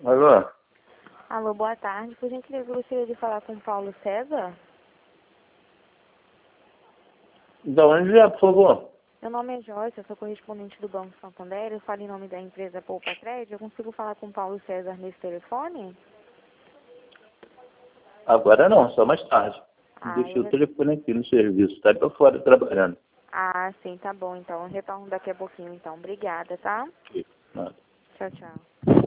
Alô? Alô, boa tarde. Por gentileza, eu gostaria de falar com o Paulo César. Da onde é, por favor? Meu nome é Joyce, eu sou correspondente do Banco Santander. Eu falo em nome da empresa Poupa Crédito. Eu consigo falar com o Paulo César nesse telefone? Agora não, só mais tarde. Ah, Deixei o telefone aqui no serviço, tá pra fora trabalhando. sim, tá bom então. Eu retorno daqui a pouquinho então. Obrigada, tá? Aqui, nada. Tchau, tchau.